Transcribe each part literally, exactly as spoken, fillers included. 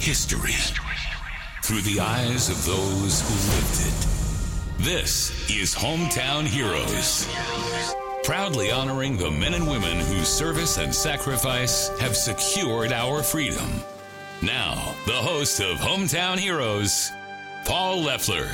history through the eyes of those who lived it. This is Hometown Heroes, proudly honoring the men and women whose service and sacrifice have secured our freedom. Now, the host of Hometown Heroes, Paul Leffler.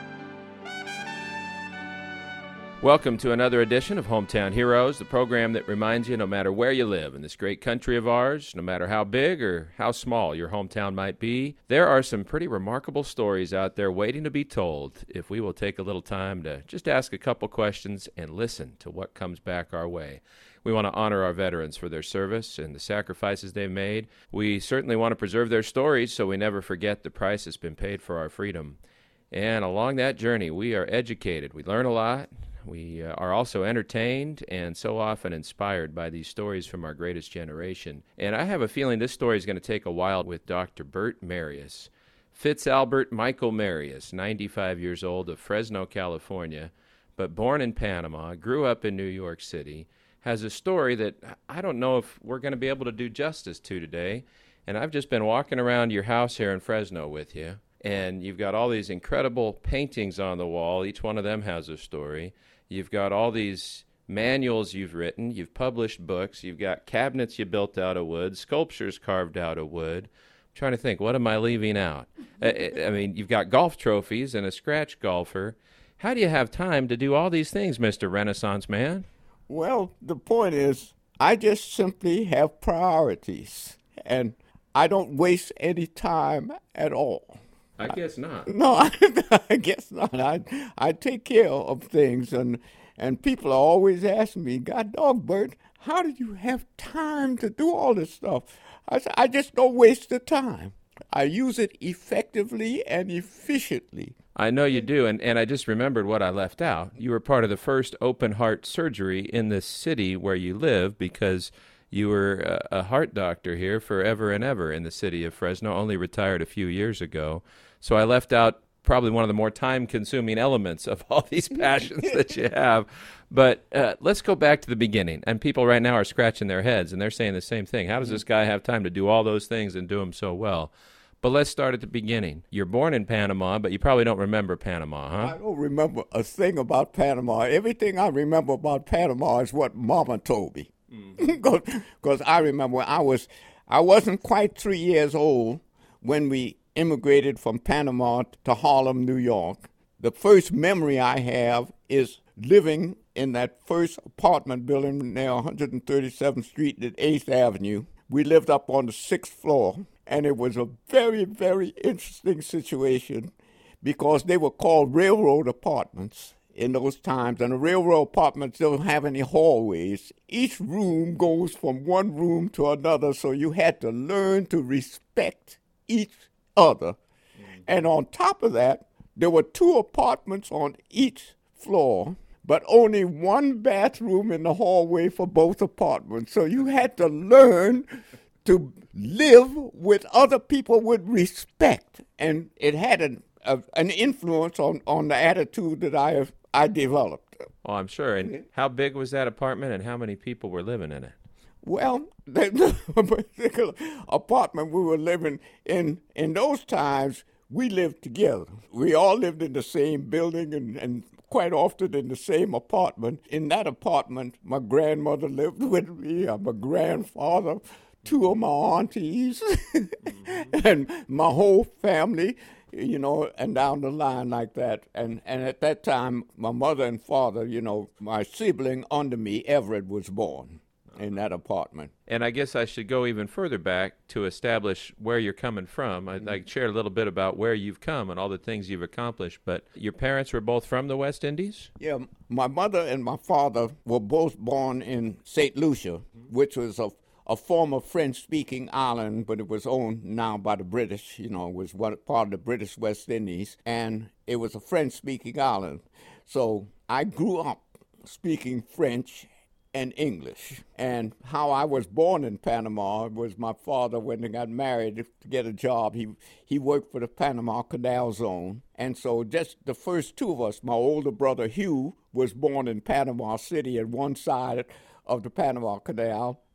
Welcome to another edition of Hometown Heroes, the program that reminds you no matter where you live in this great country of ours, no matter how big or how small your hometown might be, there are some pretty remarkable stories out there waiting to be told if we will take a little time to just ask a couple questions and listen to what comes back our way. We want to honor our veterans for their service and the sacrifices they've made. We certainly want to preserve their stories so we never forget the price that's been paid for our freedom. And along that journey, we are educated. We learn a lot. We uh, are also entertained and so often inspired by these stories from our greatest generation. And I have a feeling this story is going to take a while with Doctor Bert Marius. Fitzalbert Michael Marius, ninety-five years old, of Fresno, California, but born in Panama, grew up in New York City, has a story that I don't know if we're going to be able to do justice to today. And I've just been walking around your house here in Fresno with you, and you've got all these incredible paintings on the wall. Each one of them has a story. You've got all these manuals you've written. You've published books. You've got cabinets you built out of wood, sculptures carved out of wood. I'm trying to think, what am I leaving out? I, I mean, you've got golf trophies and a scratch golfer. How do you have time to do all these things, Mister Renaissance Man? Well, the point is, I just simply have priorities, and I don't waste any time at all. I guess not. No, I, I guess not. I I take care of things, and and people are always asking me, God dog, Bert, how do you have time to do all this stuff? I said, I just don't waste the time. I use it effectively and efficiently. I know you do, and, and I just remembered what I left out. You were part of the first open heart surgery in the city where you live because you were a, a heart doctor here forever and ever in the city of Fresno, only retired a few years ago. So I left out probably one of the more time-consuming elements of all these passions that you have. But uh, let's go back to the beginning. And people right now are scratching their heads, and they're saying the same thing. How does this guy have time to do all those things and do them so well? But let's start at the beginning. You're born in Panama, but you probably don't remember Panama, huh? I don't remember a thing about Panama. Everything I remember about Panama is what Mama told me. Because mm. I remember when I was, I wasn't quite three years old when we immigrated from Panama to Harlem, New York. The first memory I have is living in that first apartment building near one hundred thirty-seventh Street at eighth Avenue. We lived up on the sixth floor, and it was a very, very interesting situation because they were called railroad apartments in those times, and the railroad apartments don't have any hallways. Each room goes from one room to another, so you had to learn to respect each other. Mm-hmm. And on top of that, there were two apartments on each floor, but only one bathroom in the hallway for both apartments. So you had to learn to live with other people with respect, and it had an, a, an influence on, on the attitude that I have I developed. Oh, I'm sure. And how big was that apartment, and how many people were living in it? Well, the, the particular apartment we were living in, in those times, we lived together. We all lived in the same building and, and quite often in the same apartment. In that apartment, my grandmother lived with me, uh, my grandfather, two of my aunties, mm-hmm. and my whole family. You know, and down the line like that. And and at that time, my mother and father, you know, my sibling under me, Everett, was born in that apartment. And I guess I should go even further back to establish where you're coming from. I'd like to share a little bit about where you've come and all the things you've accomplished. But your parents were both from the West Indies? Yeah, my mother and my father were both born in Saint Lucia, which was a a former French-speaking island, but it was owned now by the British, you know, it was one part of the British West Indies, and it was a French-speaking island. So I grew up speaking French and English. And how I was born in Panama was my father, when he got married to get a job, he, he worked for the Panama Canal Zone. And so just the first two of us, my older brother Hugh was born in Panama City at one side of the Panama Canal,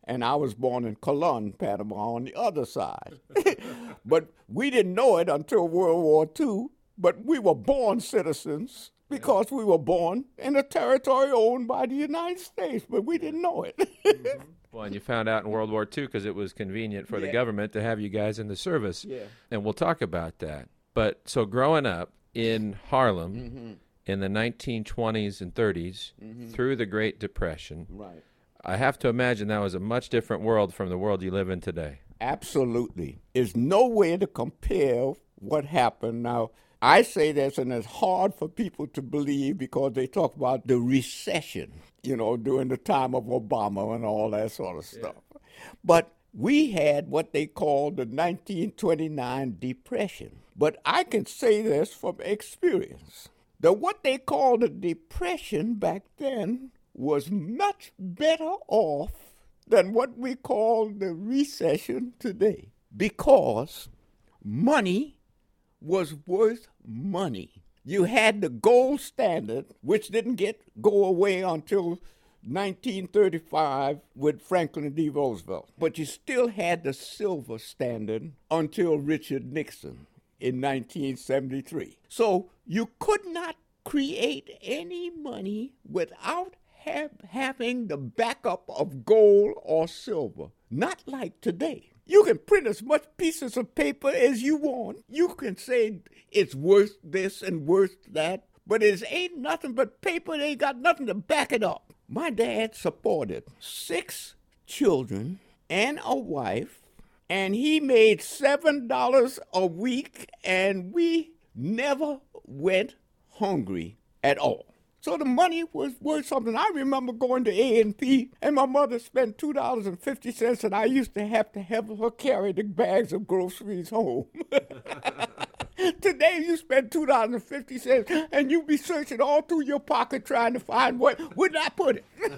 and I was born in Colon, Panama, on the other side. But we didn't know it until World War Two, but we were born citizens because we were born in a territory owned by the United States, but we didn't know it. Mm-hmm. Well, and you found out in World War Two because it was convenient for yeah. the government to have you guys in the service. Yeah. And we'll talk about that. But so growing up in Harlem mm-hmm. in the nineteen twenties and thirties mm-hmm. through the Great Depression, right. I have to imagine that was a much different world from the world you live in today. Absolutely. There's no way to compare what happened. Now, I say this, and it's hard for people to believe because they talk about the recession, you know, during the time of Obama and all that sort of stuff. Yeah. But we had what they called the nineteen twenty-nine Depression. But I can say this from experience, that what they called the Depression back then was much better off than what we call the recession today, because money was worth money. You had the gold standard, which didn't get go away until nineteen thirty-five with Franklin D. Roosevelt. But you still had the silver standard until Richard Nixon in nineteen seventy-three. So you could not create any money without have, having the backup of gold or silver. Not like today. You can print as much pieces of paper as you want. You can say it's worth this and worth that, but it ain't nothing but paper. They ain't got nothing to back it up. My dad supported six children and a wife, and he made seven dollars a week, and we never went hungry at all. So the money was worth something. I remember going to A and P, and my mother spent two dollars and fifty cents, and I used to have to have her carry the bags of groceries home. Today you spend two dollars and fifty cents, and you be searching all through your pocket trying to find what, where did I put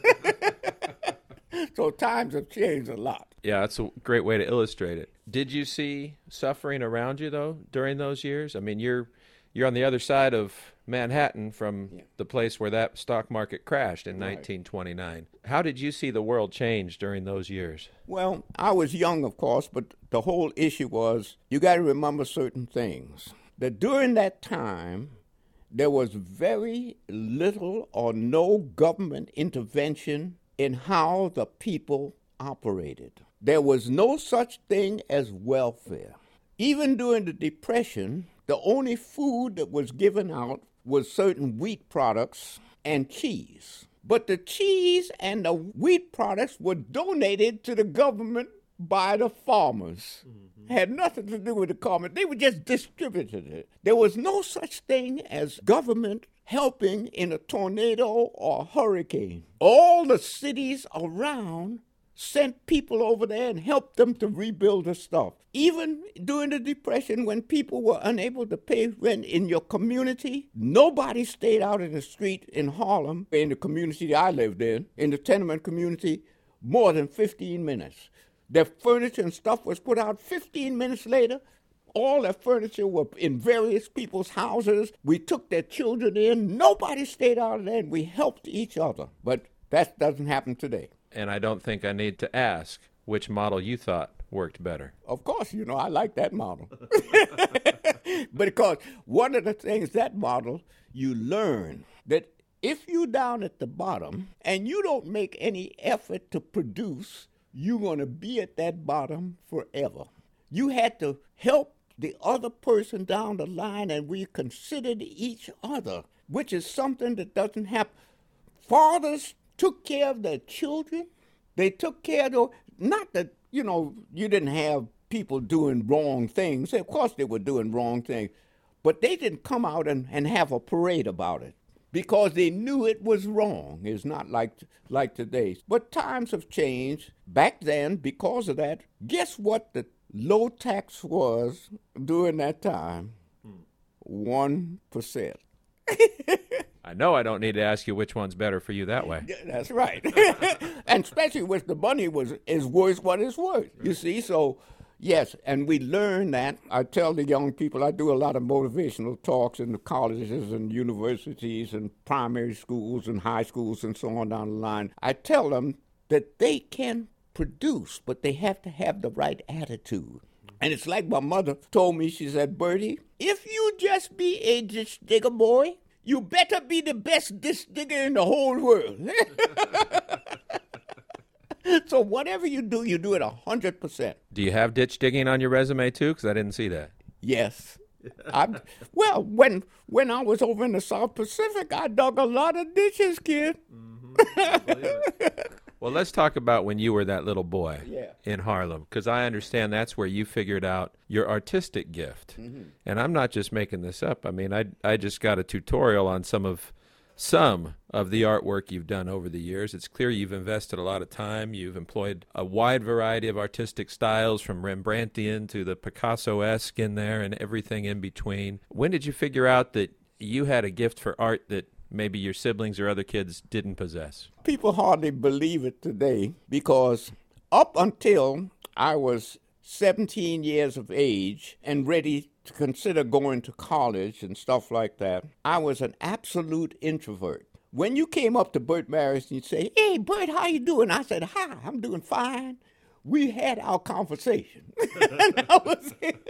it? So times have changed a lot. Yeah, that's a great way to illustrate it. Did you see suffering around you, though, during those years? I mean, you're you're on the other side of Manhattan from yeah. the place where that stock market crashed in right. nineteen twenty-nine. How did you see the world change during those years? Well, I was young, of course, but the whole issue was you got to remember certain things. That during that time, there was very little or no government intervention in how the people operated. There was no such thing as welfare. Even during the Depression, the only food that was given out was certain wheat products and cheese. But the cheese and the wheat products were donated to the government by the farmers. Mm-hmm. Had nothing to do with the government. They were just distributed it. There was no such thing as government helping in a tornado or a hurricane. All the cities around sent people over there and helped them to rebuild the stuff. Even during the Depression, when people were unable to pay rent in your community, nobody stayed out in the street in Harlem, in the community I lived in, in the tenement community, more than fifteen minutes. Their furniture and stuff was put out fifteen minutes later. All their furniture were in various people's houses. We took their children in. Nobody stayed out there, and we helped each other. But that doesn't happen today. And I don't think I need to ask which model you thought worked better. Of course, you know, I like that model. Because one of the things that model, you learn that if you're down at the bottom and you don't make any effort to produce, you're going to be at that bottom forever. You had to help the other person down the line, and we considered each other, which is something that doesn't happen. Fathers took care of their children. They took care of the, not that, you know, you didn't have people doing wrong things. Of course they were doing wrong things. But they didn't come out and, and have a parade about it because they knew it was wrong. It's not like like today. But times have changed. Back then, because of that, guess what the low tax was during that time? one percent. I know I don't need to ask you which one's better for you that way. That's right. And especially with the money was is worth what it's worth. You see, so yes, and we learn that. I tell the young people, I do a lot of motivational talks in the colleges and universities and primary schools and high schools and so on down the line. I tell them that they can produce, but they have to have the right attitude. And it's like my mother told me, she said, Bertie, if you just be a ditch digger boy, you better be the best ditch digger in the whole world. So whatever you do, you do it one hundred percent. Do you have ditch digging on your resume, too? Because I didn't see that. Yes. I, well, when when I was over in the South Pacific, I dug a lot of ditches, kid. Mm-hmm. Well, let's talk about when you were that little boy yeah. in Harlem, because I understand that's where you figured out your artistic gift. Mm-hmm. And I'm not just making this up. I mean, I I just got a tutorial on some of some of the artwork you've done over the years. It's clear you've invested a lot of time. You've employed a wide variety of artistic styles, from Rembrandtian to the Picasso-esque in there and everything in between. When did you figure out that you had a gift for art that maybe your siblings or other kids didn't possess? People hardly believe it today, because up until I was seventeen years of age and ready to consider going to college and stuff like that, I was an absolute introvert. When you came up to Bert Maris and you say, hey, Bert, how you doing? I said, hi, I'm doing fine. We had our conversation. And that was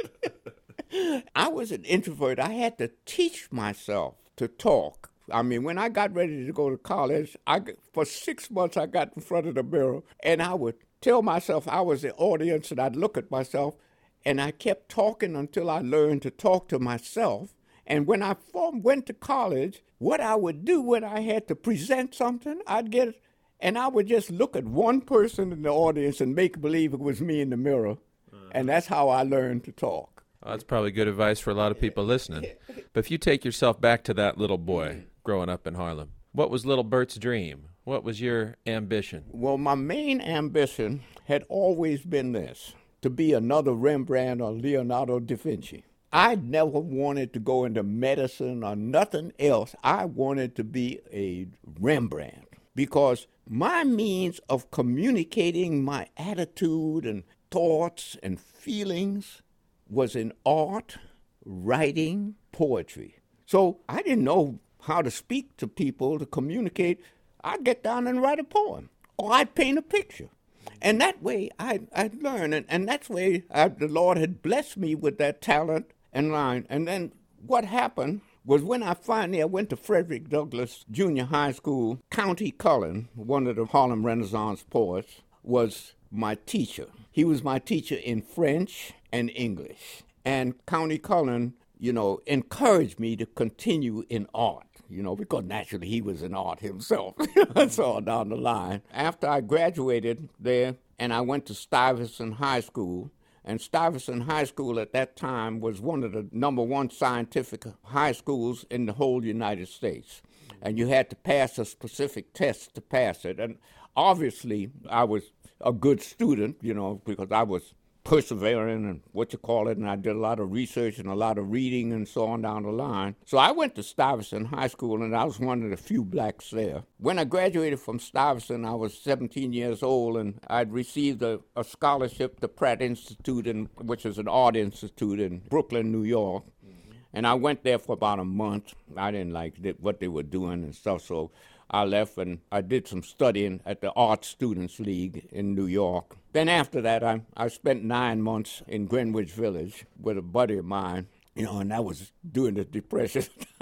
it. I was an introvert. I had to teach myself to talk. I mean, when I got ready to go to college, I, for six months I got in front of the mirror, and I would tell myself I was the audience, and I'd look at myself, and I kept talking until I learned to talk to myself. And when I went to college, what I would do when I had to present something, I'd get, and I would just look at one person in the audience and make believe it was me in the mirror. Uh-huh. And that's how I learned to talk. Well, that's probably good advice for a lot of people listening. But if you take yourself back to that little boy growing up in Harlem, what was little Bert's dream? What was your ambition? Well, my main ambition had always been this, to be another Rembrandt or Leonardo da Vinci. I never wanted to go into medicine or nothing else. I wanted to be a Rembrandt, because my means of communicating my attitude and thoughts and feelings was in art, writing, poetry. So I didn't know how to speak to people, to communicate. I'd get down and write a poem, or I'd paint a picture. And that way I'd, I'd learn, and, and that's the way I, the Lord had blessed me with that talent and line. And then what happened was, when I finally I went to Frederick Douglass Junior High School, Countee Cullen, one of the Harlem Renaissance poets, was my teacher. He was my teacher in French and English. And Countee Cullen, you know, encouraged me to continue in art, you know, because naturally he was in art himself. That's all down the line. After I graduated there, and I went to Stuyvesant High School, and Stuyvesant High School at that time was one of the number one scientific high schools in the whole United States. And you had to pass a specific test to pass it. And obviously I was a good student, you know, because I was persevering and what you call it, and I did a lot of research and a lot of reading and so on down the line. So I went to Stuyvesant High School, and I was one of the few blacks there. When I graduated from Stuyvesant, I was seventeen years old, and I'd received a, a scholarship to Pratt Institute, in, which is an art institute in Brooklyn, New York. And I went there for about a month. I didn't like th- what they were doing and stuff, so I left, and I did some studying at the Art Students League in New York. Then after that, I, I spent nine months in Greenwich Village with a buddy of mine, you know, and that was during the Depression.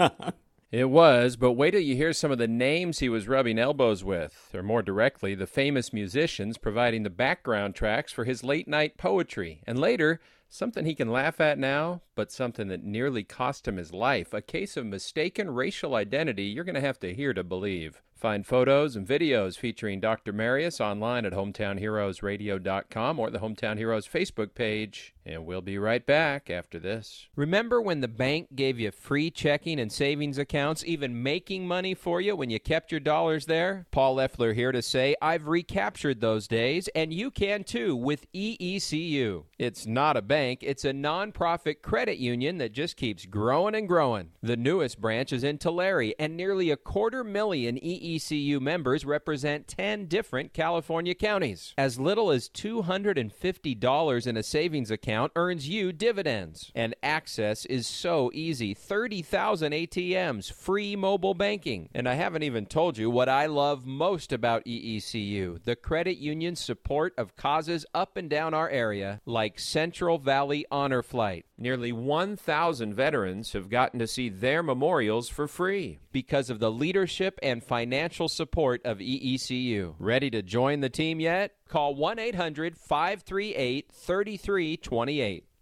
It was, but wait till you hear some of the names he was rubbing elbows with, or more directly, the famous musicians providing the background tracks for his late-night poetry. And later, something he can laugh at now, but something that nearly cost him his life, a case of mistaken racial identity you're going to have to hear to believe. Find photos and videos featuring Doctor Marius online at hometown heroes radio dot com or the Hometown Heroes Facebook page. And we'll be right back after this. Remember when the bank gave you free checking and savings accounts, even making money for you when you kept your dollars there? Paul Leffler here to say I've recaptured those days, and you can too with E E C U. It's not a bank, it's a nonprofit credit credit union that just keeps growing and growing. The newest branch is in Tulare, and nearly a quarter million E E C U members represent ten different California counties. As little as two hundred fifty dollars in a savings account earns you dividends. And access is so easy. thirty thousand A T Ms, free mobile banking. And I haven't even told you what I love most about E E C U, the credit union's support of causes up and down our area, like Central Valley Honor Flight. Nearly one thousand veterans have gotten to see their memorials for free because of the leadership and financial support of E E C U. Ready to join the team yet? Call one eight hundred five three eight three three two eight.